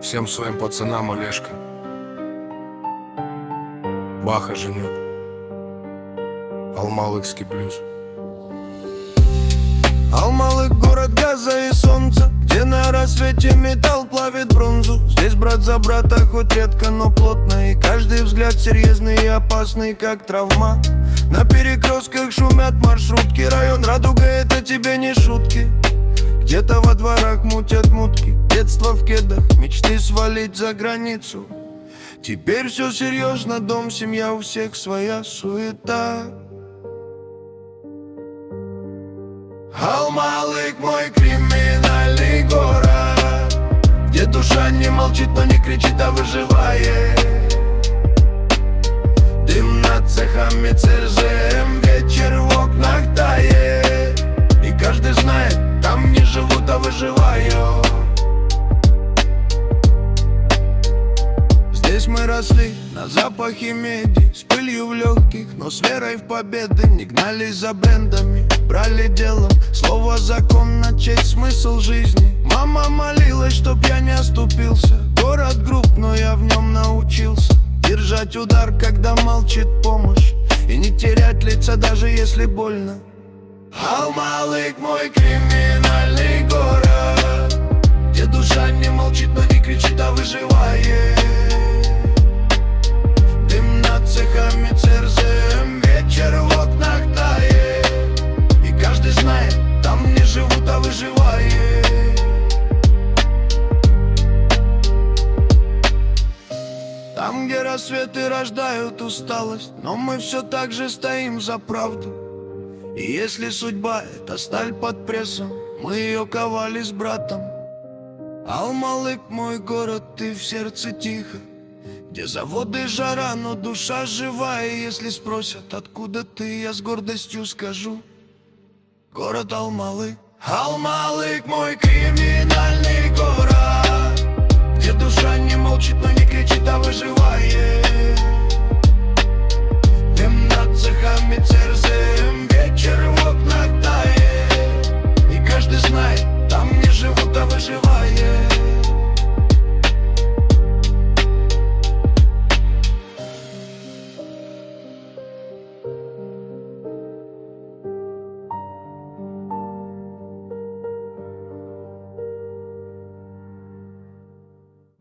Всем своим пацанам Олежка Баха женет. Алмалыкский блюз. Алмалык — город газа и солнца, где на рассвете металл плавит бронзу. Здесь брат за брата, хоть редко, но плотно, и каждый взгляд серьезный и опасный, как травма. На перекрестках шумят маршрутки, район Радуга — это тебе не шутки. Где-то во дворах мутят мутки, детство в кедах, мечты свалить за границу. Теперь все серьезно, дом, семья, у всех своя суета. Алмалык — мой криминальный город, где душа не молчит, но не кричит, а выживает. Дым над цехами ЦРЖМ, вечер в окнах тает, и каждый знает, там не живут, а выживают. Здесь мы росли на запахе меди, с пылью в легких, но с верой в победы. Не гнались за брендами, брали делом слово закон, на честь смысл жизни. Мама молилась, чтоб я не оступился. Город груб, но я в нем научился держать удар, когда молчит помощь, и не терять лица, даже если больно. Алмалык — мой криминальный город, где душа не молчит, но не кричит, а выживает. Дым над цехами ЦРЗМ, вечер в окнах тает, и каждый знает, там не живут, а выживает. Там, где рассветы рождают усталость, но мы все так же стоим за правду. И если судьба — это сталь под прессом, мы ее ковали с братом. Алмалык — мой город, ты в сердце тихо, где заводы жара, но душа живая. И если спросят, откуда ты, я с гордостью скажу: город Алмалык. Алмалык — мой криминальный город, где душа не молчит, но не кричит, а выживает.